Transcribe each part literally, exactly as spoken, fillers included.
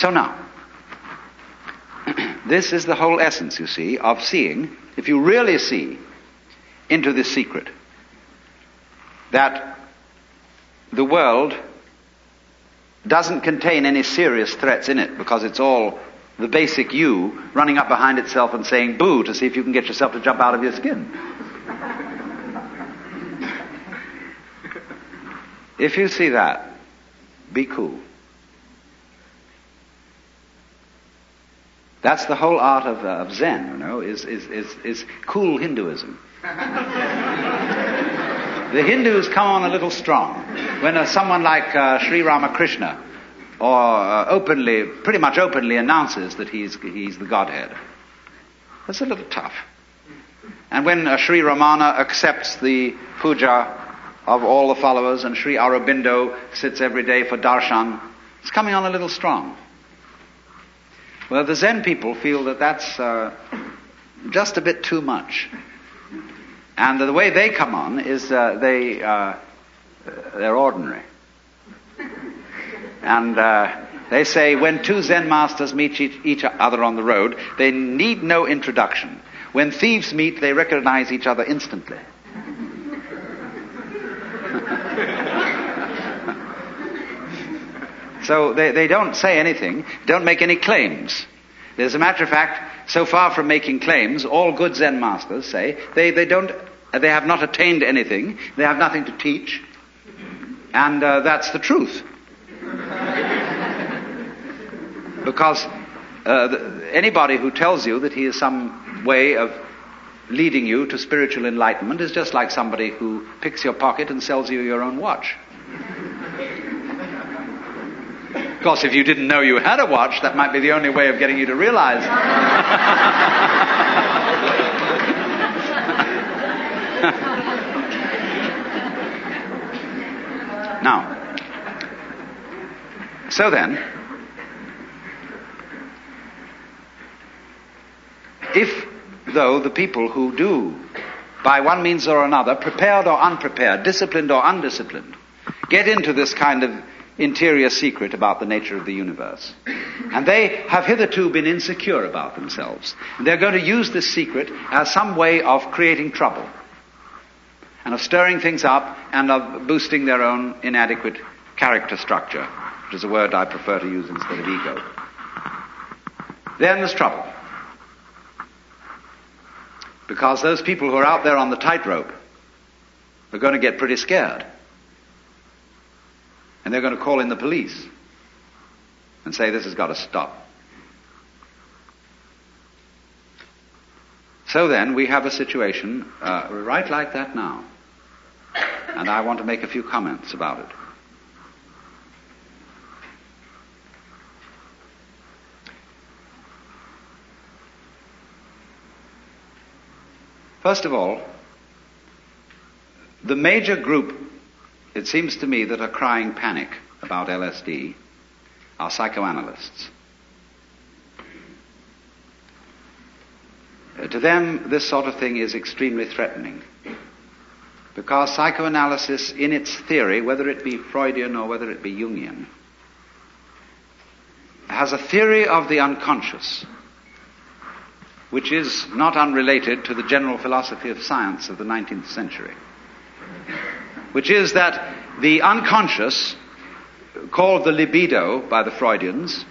So now, this is the whole essence, you see, of seeing, if you really see into this secret, that the world doesn't contain any serious threats in it, because it's all the basic you running up behind itself and saying boo to see if you can get yourself to jump out of your skin. If you see that, be cool. That's the whole art of, uh, of Zen, you know, is, is, is, is cool Hinduism. The Hindus come on a little strong when uh, someone like uh, Sri Ramakrishna or uh, openly, pretty much openly announces that he's, he's the Godhead. That's a little tough. And when uh, Sri Ramana accepts the puja of all the followers and Sri Aurobindo sits every day for darshan, it's coming on a little strong. Well, the Zen people feel that that's uh, just a bit too much. And the way they come on is uh, they, uh, they're ordinary. And uh, they say when two Zen masters meet each other on the road, they need no introduction. When thieves meet, they recognize each other instantly. So they, they don't say anything, don't make any claims. As a matter of fact, so far from making claims, all good Zen masters say they, they don't, they have not attained anything, they have nothing to teach, and uh, that's the truth. Because uh, the, anybody who tells you that he is some way of leading you to spiritual enlightenment is just like somebody who picks your pocket and sells you your own watch. Of course, if you didn't know you had a watch, that might be the only way of getting you to realize. Now, so then, if, though, the people who do, by one means or another, prepared or unprepared, disciplined or undisciplined, get into this kind of interior secret about the nature of the universe, and they have hitherto been insecure about themselves, and they're going to use this secret as some way of creating trouble, and of stirring things up, and of boosting their own inadequate character structure, which is a word I prefer to use instead of ego. Then there's trouble. Because those people who are out there on the tightrope are going to get pretty scared. And they're going to call in the police and say, this has got to stop. So then, we have a situation uh, right like that now. And I want to make a few comments about it. First of all, the major group, it seems to me, that are crying panic about L S D are psychoanalysts. Uh, to them, this sort of thing is extremely threatening. Because psychoanalysis, in its theory, whether it be Freudian or whether it be Jungian, has a theory of the unconscious, which is not unrelated to the general philosophy of science of the nineteenth century. Which is that the unconscious, called the libido by the Freudians,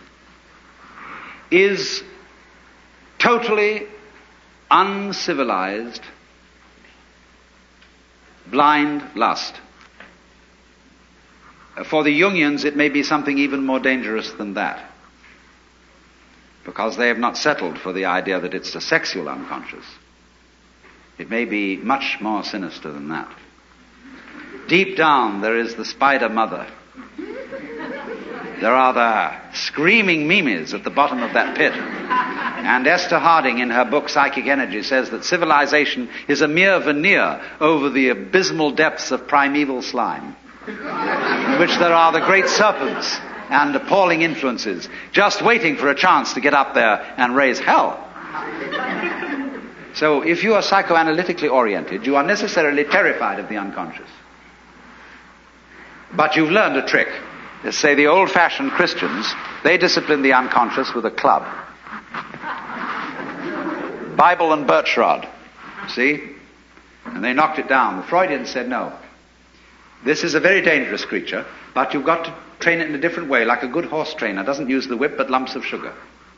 is totally uncivilized, blind lust. For the Jungians, it may be something even more dangerous than that, because they have not settled for the idea that it's a sexual unconscious. It may be much more sinister than that. Deep down, there is the spider mother. There are the screaming mimes at the bottom of that pit. And Esther Harding, in her book Psychic Energy, says that civilization is a mere veneer over the abysmal depths of primeval slime, in which there are the great serpents and appalling influences, just waiting for a chance to get up there and raise hell. So if you are psychoanalytically oriented, you are necessarily terrified of the unconscious. But you've learned a trick. say the old-fashioned Christians, they disciplined the unconscious with a club. Bible and birch rod. See? And they knocked it down. The Freudians said, no. This is a very dangerous creature, but you've got to train it in a different way, like a good horse trainer doesn't use the whip but lumps of sugar.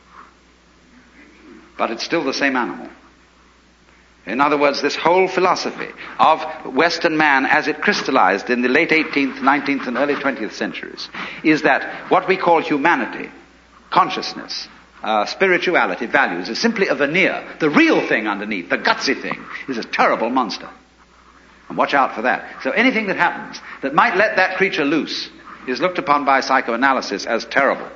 But it's still the same animal. In other words, this whole philosophy of Western man as it crystallized in the late eighteenth, nineteenth and early twentieth centuries is that what we call humanity, consciousness, uh, spirituality, values is simply a veneer. The real thing underneath, the gutsy thing, is a terrible monster. And watch out for that. So anything that happens that might let that creature loose is looked upon by psychoanalysis as terrible.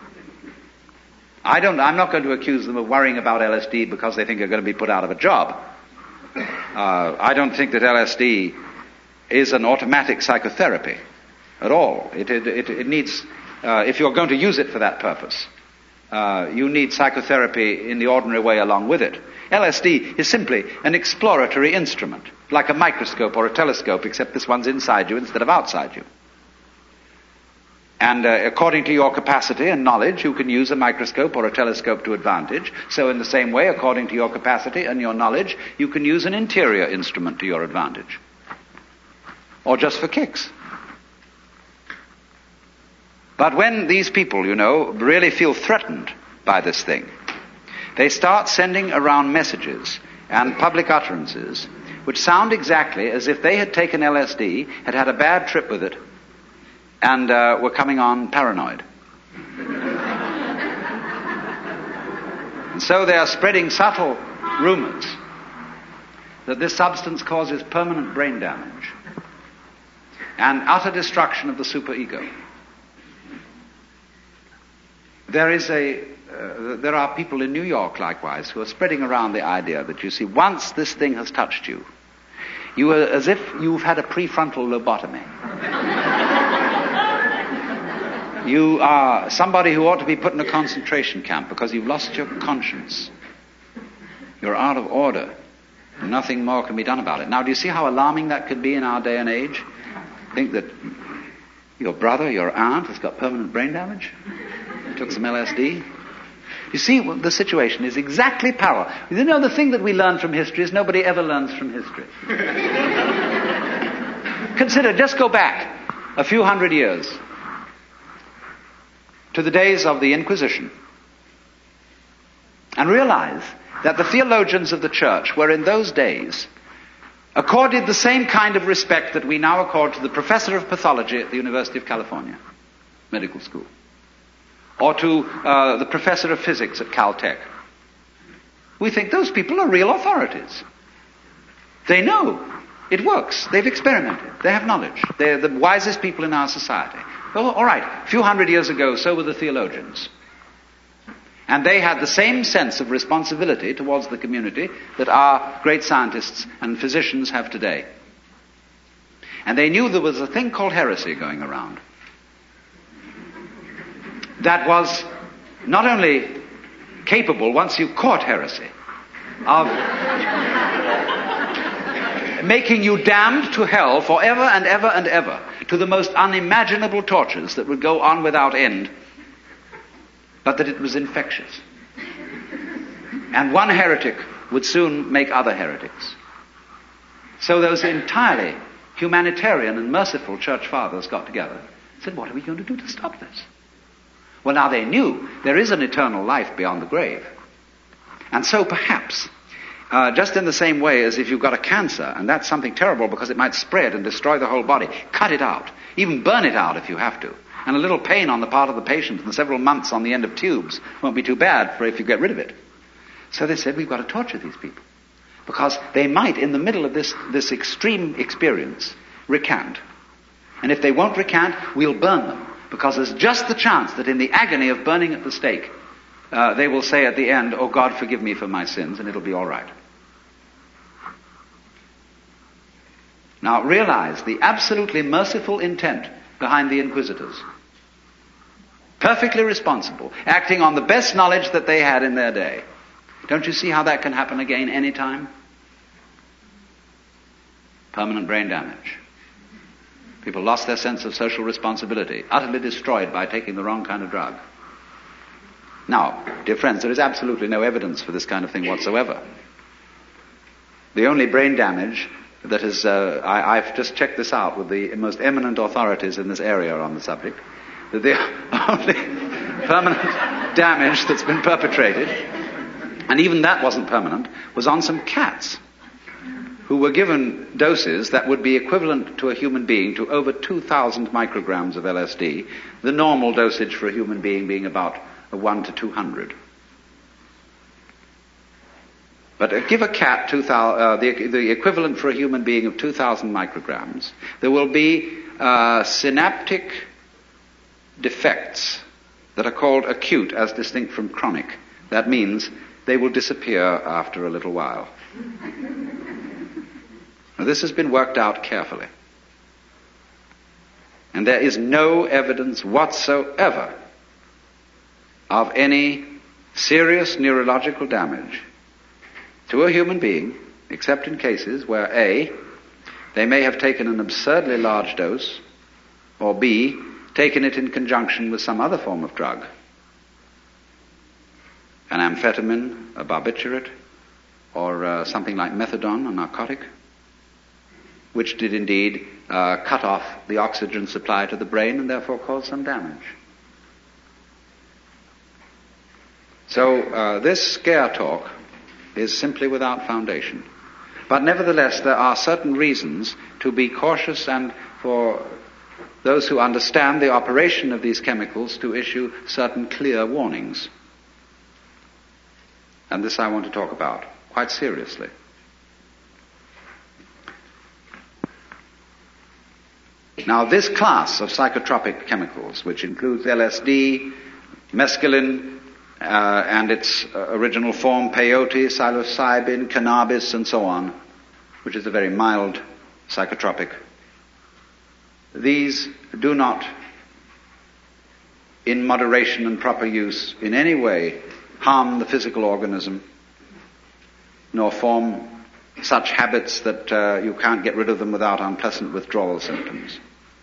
I don't, I'm not going to accuse them of worrying about L S D because they think they're going to be put out of a job. Uh, I don't think that L S D is an automatic psychotherapy at all. It, it, it, it needs, uh, if you're going to use it for that purpose, uh, you need psychotherapy in the ordinary way along with it. L S D is simply an exploratory instrument, like a microscope or a telescope, except this one's inside you instead of outside you. And uh, according to your capacity and knowledge, you can use a microscope or a telescope to advantage. So in the same way, according to your capacity and your knowledge, you can use an interior instrument to your advantage. Or just for kicks. But when these people, you know, really feel threatened by this thing, they start sending around messages and public utterances which sound exactly as if they had taken L S D, had had a bad trip with it, and uh, were coming on paranoid. And so they are spreading subtle rumors that this substance causes permanent brain damage and utter destruction of the superego. There is a, uh, there are people in New York, likewise, who are spreading around the idea that, you see, once this thing has touched you, you are as if you've had a prefrontal lobotomy. You are somebody who ought to be put in a concentration camp because you've lost your conscience. You're out of order. And nothing more can be done about it. Now, do you see how alarming that could be in our day and age? Think that your brother, your aunt, has got permanent brain damage? Took some L S D? You see, well, the situation is exactly parallel. You know, the thing that we learn from history is nobody ever learns from history. Consider, just go back a few hundred years to the days of the Inquisition and realize that the theologians of the church were in those days accorded the same kind of respect that we now accord to the professor of pathology at the University of California Medical School, or to uh, the professor of physics at Caltech. We think those people are real authorities. They know it works. They've experimented. They have knowledge. They're the wisest people in our society. Well, all right, a few hundred years ago, so were the theologians. And they had the same sense of responsibility towards the community that our great scientists and physicians have today. And they knew there was a thing called heresy going around that was not only capable, once you caught heresy, of making you damned to hell forever and ever and ever, to the most unimaginable tortures that would go on without end, but that it was infectious. And one heretic would soon make other heretics. So those entirely humanitarian and merciful church fathers got together and said, what are we going to do to stop this? Well, now they knew there is an eternal life beyond the grave. And so perhaps, uh, just in the same way as if you've got a cancer, and that's something terrible because it might spread and destroy the whole body, cut it out. Even burn it out if you have to. And a little pain on the part of the patient and several months on the end of tubes won't be too bad for if you get rid of it. So they said, we've got to torture these people. Because they might, in the middle of this, this extreme experience, recant. And if they won't recant, we'll burn them. Because there's just the chance that in the agony of burning at the stake, uh, they will say at the end, oh God, forgive me for my sins, and it'll be all right. Now realize the absolutely merciful intent behind the inquisitors. Perfectly responsible, acting on the best knowledge that they had in their day. Don't you see how that can happen again any time? Permanent brain damage. People lost their sense of social responsibility, utterly destroyed by taking the wrong kind of drug. Now, dear friends, there is absolutely no evidence for this kind of thing whatsoever. The only brain damage that is, uh, I, I've just checked this out with the most eminent authorities in this area on the subject, that the only permanent damage that's been perpetrated, and even that wasn't permanent, was on some cats who were given doses that would be equivalent to a human being to over two thousand micrograms of L S D, the normal dosage for a human being being about one to two hundred. But uh, give a cat two thousand, uh, the, the equivalent for a human being of two thousand micrograms, there will be uh, synaptic defects that are called acute as distinct from chronic. That means they will disappear after a little while. Now, this has been worked out carefully. And there is no evidence whatsoever of any serious neurological damage to a human being, except in cases where A, they may have taken an absurdly large dose, or B, taken it in conjunction with some other form of drug, an amphetamine, a barbiturate, or uh, something like methadone, a narcotic, which did indeed uh, cut off the oxygen supply to the brain and therefore cause some damage. So uh, this scare talk is simply without foundation. But nevertheless, there are certain reasons to be cautious and for those who understand the operation of these chemicals to issue certain clear warnings. And this I want to talk about quite seriously. Now, this class of psychotropic chemicals, which includes L S D, mescaline, uh, and its uh, original form, peyote, psilocybin, cannabis, and so on, which is a very mild psychotropic, these do not, in moderation and proper use, in any way harm the physical organism, nor form such habits that uh, you can't get rid of them without unpleasant withdrawal symptoms.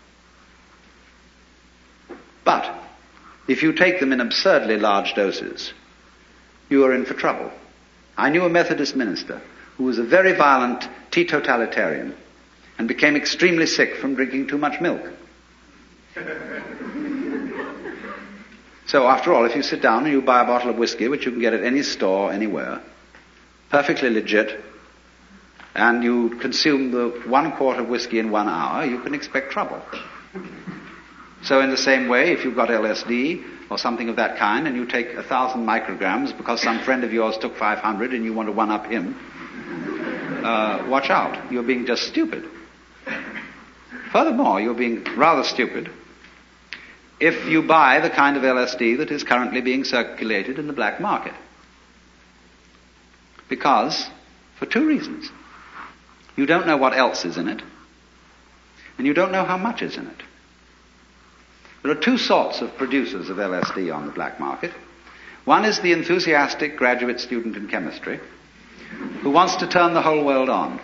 But if you take them in absurdly large doses, you are in for trouble. I knew a Methodist minister who was a very violent teetotalitarian and became extremely sick from drinking too much milk. So after all, if you sit down and you buy a bottle of whiskey, which you can get at any store, anywhere, perfectly legit, and you consume the one quart of whiskey in one hour, you can expect trouble. So in the same way, if you've got L S D or something of that kind, and you take a thousand micrograms because some friend of yours took five hundred and you want to one-up him, uh, watch out. You're being just stupid. Furthermore, you're being rather stupid if you buy the kind of L S D that is currently being circulated in the black market. Because, for two reasons. You don't know what else is in it, and you don't know how much is in it. There are two sorts of producers of L S D on the black market. One is the enthusiastic graduate student in chemistry who wants to turn the whole world on.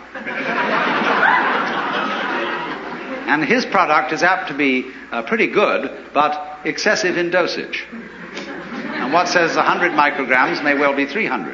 And his product is apt to be uh, pretty good, but excessive in dosage. And what says one hundred micrograms may well be three hundred.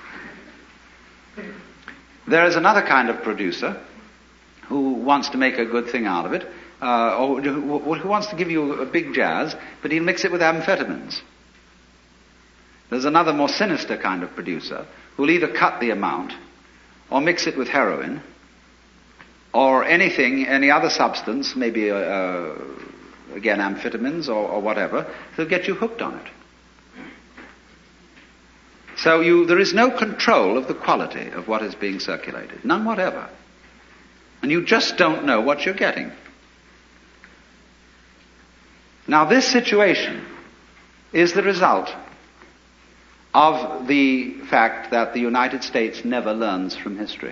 There is another kind of producer who wants to make a good thing out of it, uh, or who, who wants to give you a big jazz, but he'll mix it with amphetamines. There's another more sinister kind of producer who'll either cut the amount or mix it with heroin or anything, any other substance, maybe, uh, uh, again, amphetamines or, or whatever, that'll get you hooked on it. So you, there is no control of the quality of what is being circulated, none whatever. And you just don't know what you're getting. Now, this situation is the result of the fact that the United States never learns from history.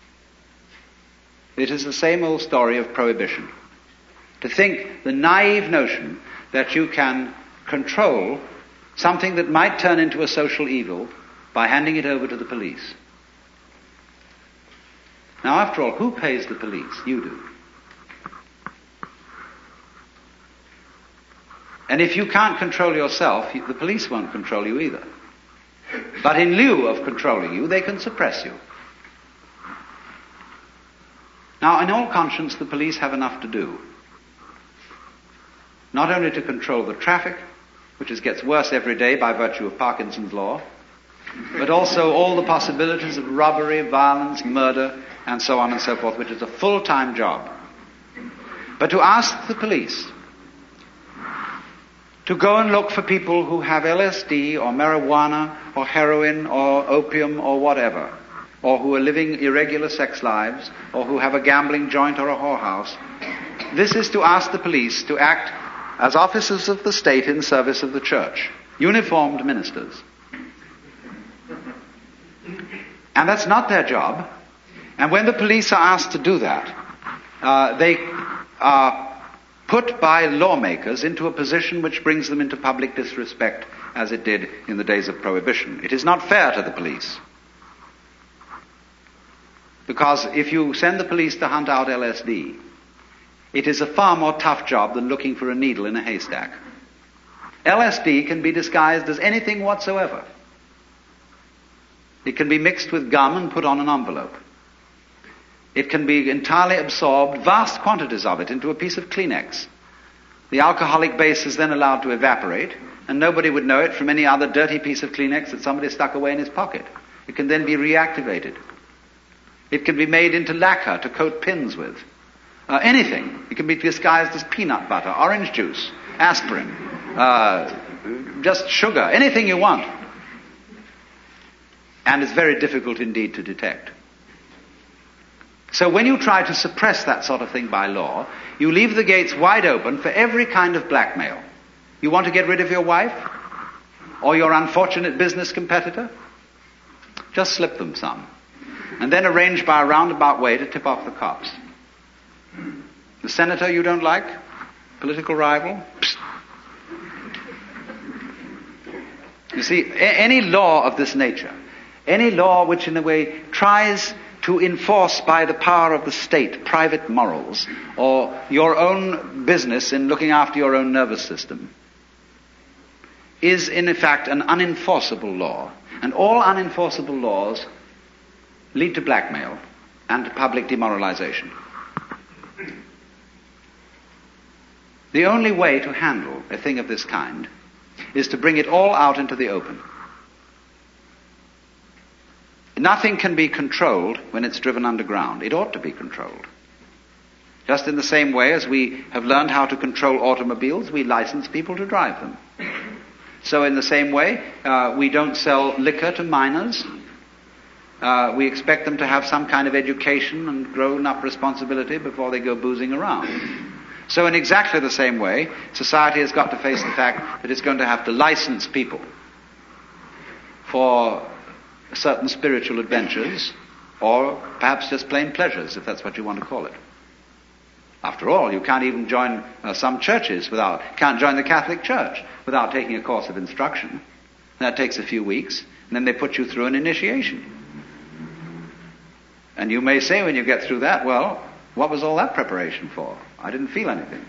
It is the same old story of prohibition. To think the naive notion that you can control something that might turn into a social evil by handing it over to the police. Now, after all, who pays the police? You do. And if you can't control yourself, the police won't control you either. But in lieu of controlling you, they can suppress you. Now, in all conscience, the police have enough to do. Not only to control the traffic, which is, gets worse every day by virtue of Parkinson's law, but also all the possibilities of robbery, violence, murder, and so on and so forth, which is a full-time job. But to ask the police to go and look for people who have L S D or marijuana or heroin or opium or whatever, or who are living irregular sex lives, or who have a gambling joint or a whorehouse, this is to ask the police to act as officers of the state in service of the church, uniformed ministers. And that's not their job. And when the police are asked to do that, uh, they are put by lawmakers into a position which brings them into public disrespect, as it did in the days of Prohibition. It is not fair to the police. Because if you send the police to hunt out L S D, it is a far more tough job than looking for a needle in a haystack. L S D can be disguised as anything whatsoever. It can be mixed with gum and put on an envelope. It can be entirely absorbed, vast quantities of it, into a piece of Kleenex. The alcoholic base is then allowed to evaporate, and nobody would know it from any other dirty piece of Kleenex that somebody stuck away in his pocket. It can then be reactivated. It can be made into lacquer to coat pins with. Uh, anything. It can be disguised as peanut butter, orange juice, aspirin, uh, just sugar, anything you want. And it's very difficult indeed to detect. So when you try to suppress that sort of thing by law, you leave the gates wide open for every kind of blackmail. You want to get rid of your wife? Or your unfortunate business competitor? Just slip them some. And then arrange by a roundabout way to tip off the cops. The senator you don't like? Political rival? Psst. You see, a- any law of this nature, any law which in a way tries to enforce by the power of the state private morals or your own business in looking after your own nervous system, is in fact an unenforceable law. And all unenforceable laws lead to blackmail and to public demoralization. The only way to handle a thing of this kind is to bring it all out into the open. Nothing can be controlled when it's driven underground. It ought to be controlled. Just in the same way as we have learned how to control automobiles, we license people to drive them. So in the same way, uh, we don't sell liquor to minors. Uh, we expect them to have some kind of education and grown-up responsibility before they go boozing around. So in exactly the same way, society has got to face the fact that it's going to have to license people for certain spiritual adventures, or perhaps just plain pleasures, if that's what you want to call it. After all, you can't even join uh, some churches without, can't join the Catholic Church without taking a course of instruction. That takes a few weeks, and then they put you through an initiation. And you may say when you get through that, well, what was all that preparation for? I didn't feel anything.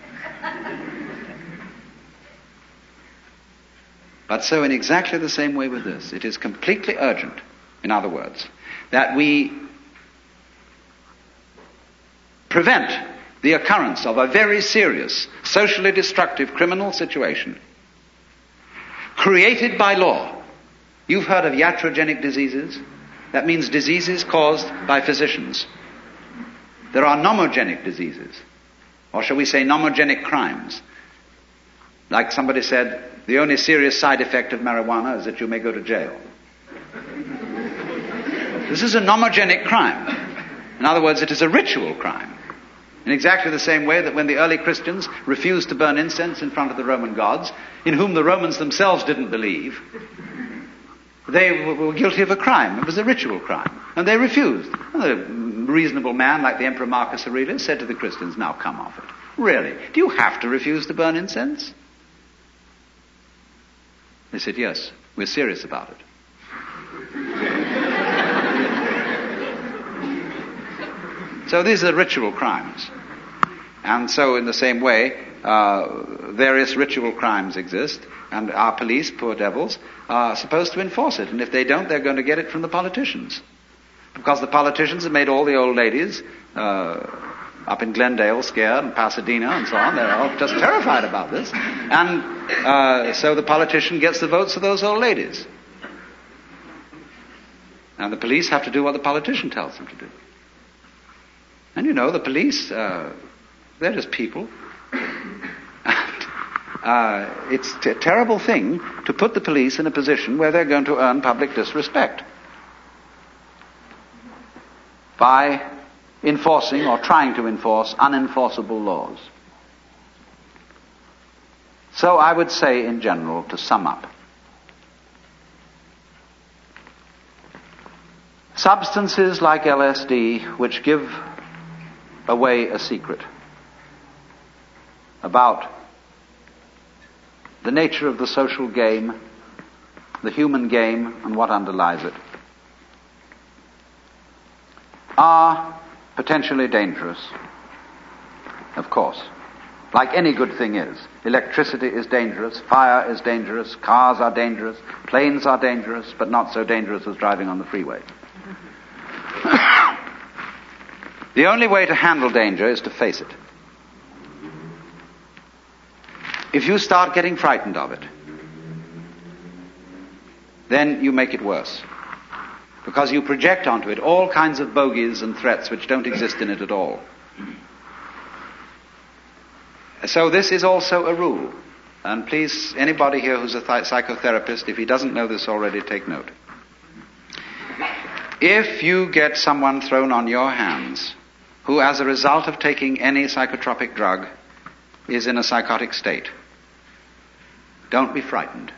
But so in exactly the same way with this, it is completely urgent, in other words, that we prevent the occurrence of a very serious, socially destructive criminal situation created by law. You've heard of iatrogenic diseases? That means diseases caused by physicians. There are nomogenic diseases, or shall we say nomogenic crimes. Like somebody said, the only serious side effect of marijuana is that you may go to jail. This is a nomogenic crime. In other words, it is a ritual crime. In exactly the same way that when the early Christians refused to burn incense in front of the Roman gods, in whom the Romans themselves didn't believe, they were guilty of a crime. It was a ritual crime. And they refused. A reasonable man like the Emperor Marcus Aurelius said to the Christians, now come off it. Really? Do you have to refuse to burn incense? They said, yes, we're serious about it. So these are ritual crimes. And so in the same way, uh, various ritual crimes exist, and our police, poor devils, are supposed to enforce it. And if they don't, they're going to get it from the politicians. Because the politicians have made all the old ladies uh, up in Glendale scared, and Pasadena and so on. They're all just terrified about this. And uh, so the politician gets the votes of those old ladies. And the police have to do what the politician tells them to do. And you know, the police, uh, they're just people. And, uh, it's a terrible thing to put the police in a position where they're going to earn public disrespect by enforcing or trying to enforce unenforceable laws. So I would say in general, to sum up, substances like L S D which give away a secret about the nature of the social game, the human game, and what underlies it, are potentially dangerous, of course, like any good thing is. Electricity is dangerous, fire is dangerous, cars are dangerous, planes are dangerous, but not so dangerous as driving on the freeway. The only way to handle danger is to face it. If you start getting frightened of it, then you make it worse. Because you project onto it all kinds of bogies and threats which don't exist in it at all. So this is also a rule. And please, anybody here who's a th- psychotherapist, if he doesn't know this already, take note. If you get someone thrown on your hands who, as a result of taking any psychotropic drug, is in a psychotic state, don't be frightened.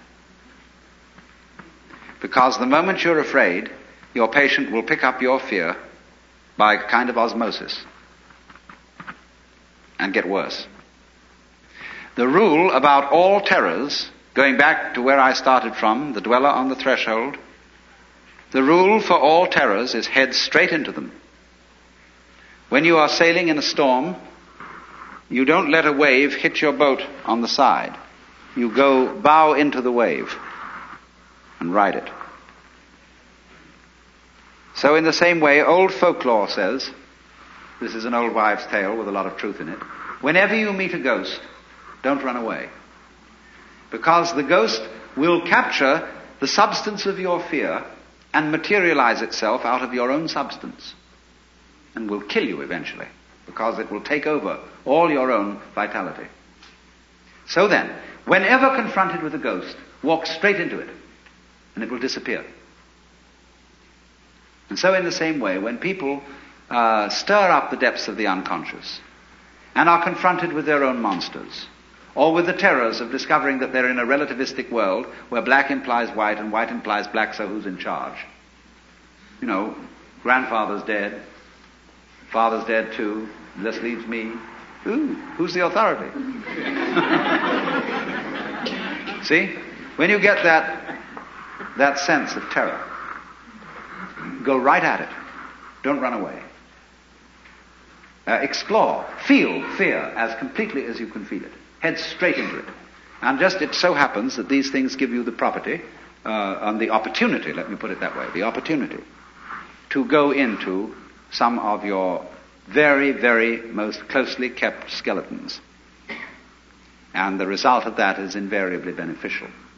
Because the moment you're afraid, your patient will pick up your fear by a kind of osmosis and get worse. The rule about all terrors, going back to where I started from, the dweller on the threshold, the rule for all terrors is head straight into them. When you are sailing in a storm, you don't let a wave hit your boat on the side. You go bow into the wave and ride it. So in the same way, old folklore says, this is an old wives' tale with a lot of truth in it, whenever you meet a ghost, don't run away. Because the ghost will capture the substance of your fear and materialize itself out of your own substance, and will kill you eventually, because it will take over all your own vitality. So then, whenever confronted with a ghost, walk straight into it, and it will disappear. And so in the same way, when people uh, stir up the depths of the unconscious, and are confronted with their own monsters, or with the terrors of discovering that they're in a relativistic world where black implies white and white implies black, so who's in charge? You know, grandfather's dead, father's dead too, this leaves me. Ooh, who's the authority? See? When you get that, that sense of terror, go right at it. Don't run away. Uh, explore, feel fear as completely as you can feel it. Head straight into it. And just it so happens that these things give you the property, uh, and the opportunity, let me put it that way, the opportunity to go into some of your very, very most closely kept skeletons. And the result of that is invariably beneficial.